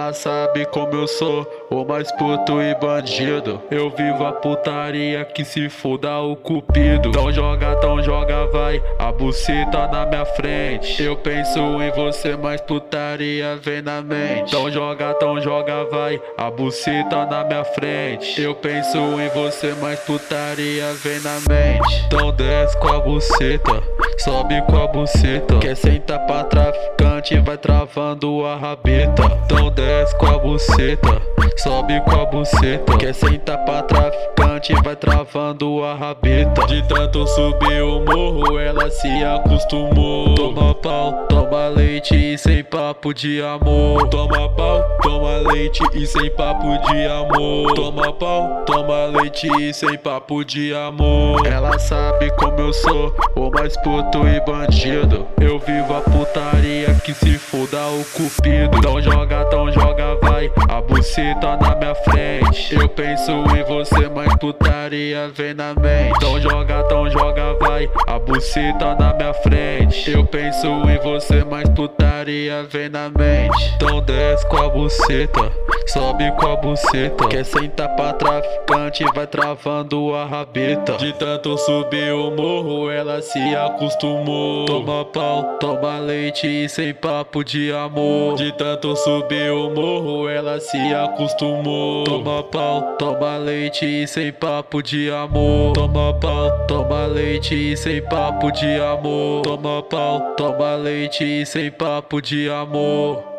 Ela sabe como eu sou, o mais puto e bandido. Eu vivo a putaria que se foda o cupido. Então joga, vai, a buceta na minha frente. Eu penso em você, mas putaria vem na mente. Então joga, vai, a buceta na minha frente. Eu penso em você, mas putaria vem na mente. Então desce com a buceta, sobe com a buceta. Quer sentar pra traficante, vai travando a rabeta. Então desce com a buceta, sobe com a buceta. Quer sentar pra traficante, vai travando a rabeta. De tanto subir o morro, ela se acostumou. Toma pau, toma leite e sem papo de amor. Toma pau, toma leite e sem papo de amor. Toma pau, toma leite e sem papo de amor. Ela sabe como eu sou, o mais puto e bandido. Eu vivo a putaria que se foda o cupido. Então joga, vai, a buceta na minha frente. Eu penso em você, mas putaria vem na mente. Então joga, vai, a buceta na minha frente. Eu penso em você, mas putaria vem na mente. Então desce com a buceta, sobe com a buceta. Quer sentar pra traficante, vai travando a rabeta. De tanto subir o morro, ela se acostumou. Toma pau, toma leite e sem papo de amor. De tanto subir o morro, ela se acostumou. Toma pau, toma leite e sem papo de amor. Toma pau, toma leite e sem papo de amor. Toma pau, toma leite e sem papo de amor.